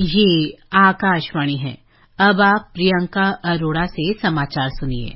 ये आकाशवाणी है। अब आप प्रियंका अरोड़ा से समाचार सुनिए।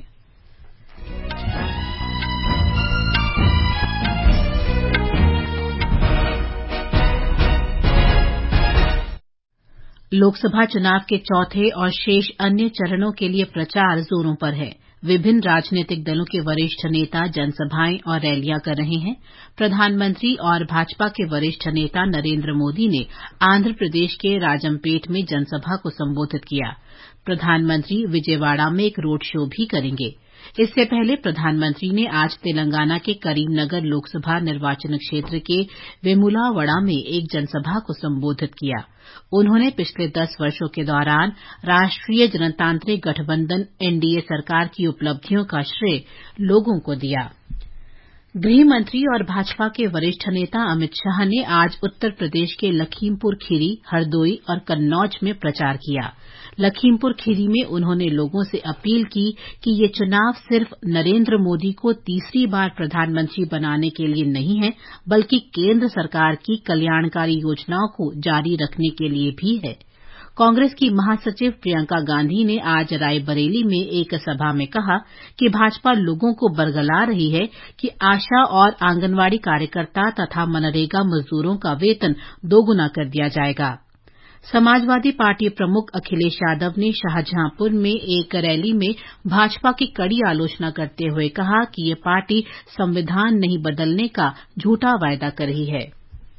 लोकसभा चुनाव के चौथे और शेष अन्य चरणों के लिए प्रचार जोरों पर है। विभिन्न राजनीतिक दलों के वरिष्ठ नेता जनसभाएं और रैलियां कर रहे हैं। प्रधानमंत्री और भाजपा के वरिष्ठ नेता नरेंद्र मोदी ने आंध्र प्रदेश के राजमपेट में जनसभा को संबोधित किया। प्रधानमंत्री विजयवाड़ा में एक रोड शो भी करेंगे। इससे पहले प्रधानमंत्री ने आज तेलंगाना के करीमनगर लोकसभा निर्वाचन क्षेत्र के वेमुलावाड़ा में एक जनसभा को संबोधित किया। उन्होंने पिछले 10 वर्षों के दौरान राष्ट्रीय जनतांत्रिक गठबंधन एनडीए सरकार की उपलब्धियों का श्रेय लोगों को दिया। गृह मंत्री और भाजपा के वरिष्ठ नेता अमित शाह ने आज उत्तर प्रदेश के लखीमपुर खीरी, हरदोई और कन्नौज में प्रचार किया। लखीमपुर खीरी में उन्होंने लोगों से अपील की कि ये चुनाव सिर्फ नरेंद्र मोदी को तीसरी बार प्रधानमंत्री बनाने के लिए नहीं है, बल्कि केंद्र सरकार की कल्याणकारी योजनाओं को जारी रखने के लिए भी है। कांग्रेस की महासचिव प्रियंका गांधी ने आज रायबरेली में एक सभा में कहा कि भाजपा लोगों को बरगला रही है कि आशा और आंगनवाड़ी कार्यकर्ता तथा मनरेगा मजदूरों का वेतन दोगुना कर दिया जाएगा। समाजवादी पार्टी प्रमुख अखिलेश यादव ने शाहजहांपुर में एक रैली में भाजपा की कड़ी आलोचना करते हुए कहा कि ये पार्टी संविधान नहीं बदलने का झूठा वायदा कर रही है।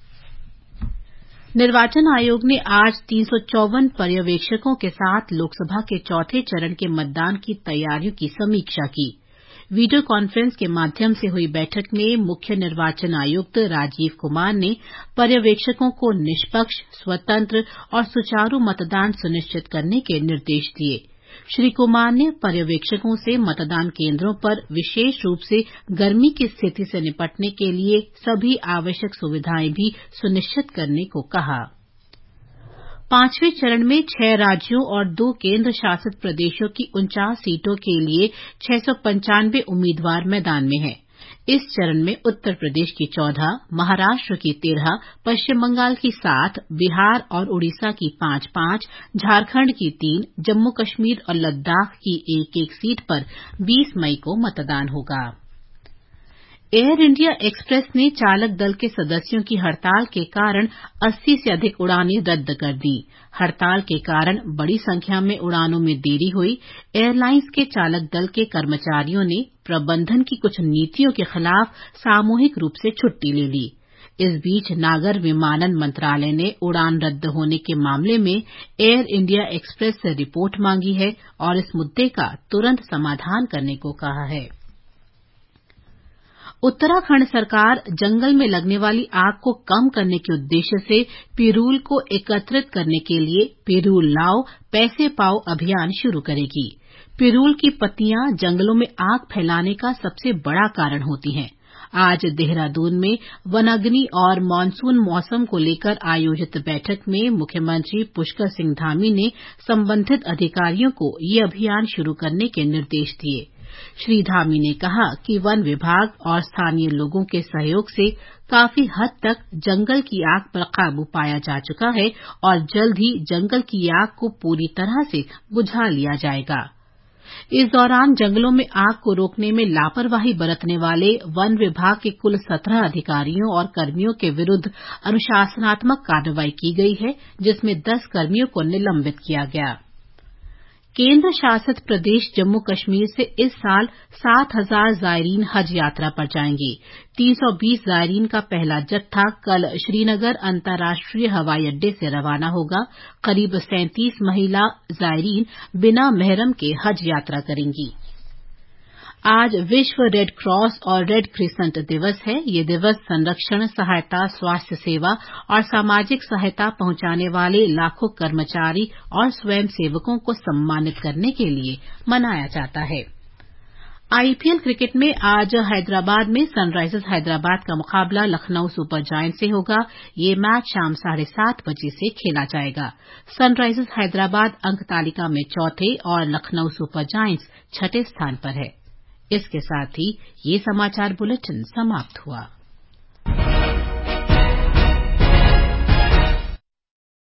निर्वाचन आयोग ने आज 354 पर्यवेक्षकों के साथ लोकसभा के चौथे चरण के मतदान की तैयारियों की समीक्षा की। वीडियो कॉन्फ्रेंस के माध्यम से हुई बैठक में मुख्य निर्वाचन आयुक्त राजीव कुमार ने पर्यवेक्षकों को निष्पक्ष, स्वतंत्र और सुचारू मतदान सुनिश्चित करने के निर्देश दिए। श्री कुमार ने पर्यवेक्षकों से मतदान केंद्रों पर विशेष रूप से गर्मी की स्थिति से निपटने के लिए सभी आवश्यक सुविधाएं भी सुनिश्चित करने को कहा। 5वें चरण में 6 राज्यों और 2 केंद्र शासित प्रदेशों की 49 सीटों के लिए 695 उम्मीदवार मैदान में हैं। इस चरण में उत्तर प्रदेश की 14, महाराष्ट्र की 13, पश्चिम बंगाल की 7, बिहार और उड़ीसा की 5-5, झारखंड की 3, जम्मू कश्मीर और लद्दाख की 1-1 सीट पर 20 मई को मतदान होगा। एयर इंडिया एक्सप्रेस ने चालक दल के सदस्यों की हड़ताल के कारण 80 से अधिक उड़ानें रद्द कर दी। हड़ताल के कारण बड़ी संख्या में उड़ानों में देरी हुई। एयरलाइंस के चालक दल के कर्मचारियों ने प्रबंधन की कुछ नीतियों के खिलाफ सामूहिक रूप से छुट्टी ले ली। इस बीच नागर विमानन मंत्रालय ने उड़ान रद्द होने के मामले में एयर इंडिया एक्सप्रेस से रिपोर्ट मांगी है और इस मुद्दे का तुरंत समाधान करने को कहा है। उत्तराखंड सरकार जंगल में लगने वाली आग को कम करने के उद्देश्य से पिरूल को एकत्रित करने के लिए पिरूल लाओ पैसे पाओ अभियान शुरू करेगी। पिरूल की पत्तियां जंगलों में आग फैलाने का सबसे बड़ा कारण होती हैं। आज देहरादून में वनाग्नि और मानसून मौसम को लेकर आयोजित बैठक में मुख्यमंत्री पुष्कर सिंह धामी ने संबंधित अधिकारियों को ये अभियान शुरू करने के निर्देश दिए। श्री धामी ने कहा कि वन विभाग और स्थानीय लोगों के सहयोग से काफी हद तक जंगल की आग पर काबू पाया जा चुका है और जल्द ही जंगल की आग को पूरी तरह से बुझा लिया जाएगा। इस दौरान जंगलों में आग को रोकने में लापरवाही बरतने वाले वन विभाग के कुल 17 अधिकारियों और कर्मियों के विरुद्ध अनुशासनात्मक कार्रवाई की गई है, जिसमें 10 कर्मियों को निलंबित किया गया। केंद्र शासित प्रदेश जम्मू कश्मीर से इस साल 7,000 जायरीन हज यात्रा पर जाएंगे। 320 जायरीन का पहला जत्था कल श्रीनगर अंतर्राष्ट्रीय हवाई अड्डे से रवाना होगा। करीब 37 महिला जायरीन बिना मेहरम के हज यात्रा करेंगी। आज विश्व रेड क्रॉस और रेड क्रिसेंट दिवस है। ये दिवस संरक्षण, सहायता, स्वास्थ्य सेवा और सामाजिक सहायता पहुंचाने वाले लाखों कर्मचारी और स्वयंसेवकों को सम्मानित करने के लिए मनाया जाता है। आईपीएल क्रिकेट में आज हैदराबाद में सनराइजर्स हैदराबाद का मुकाबला लखनऊ सुपर जायंट्स से होगा। ये मैच शाम 7:30 बजे से खेला जाएगा। सनराइजर्स हैदराबाद अंक तालिका में चौथे और लखनऊ सुपर जायंट्स छठे स्थान पर है। इसके साथ ही ये समाचार बुलेटिन समाप्त हुआ।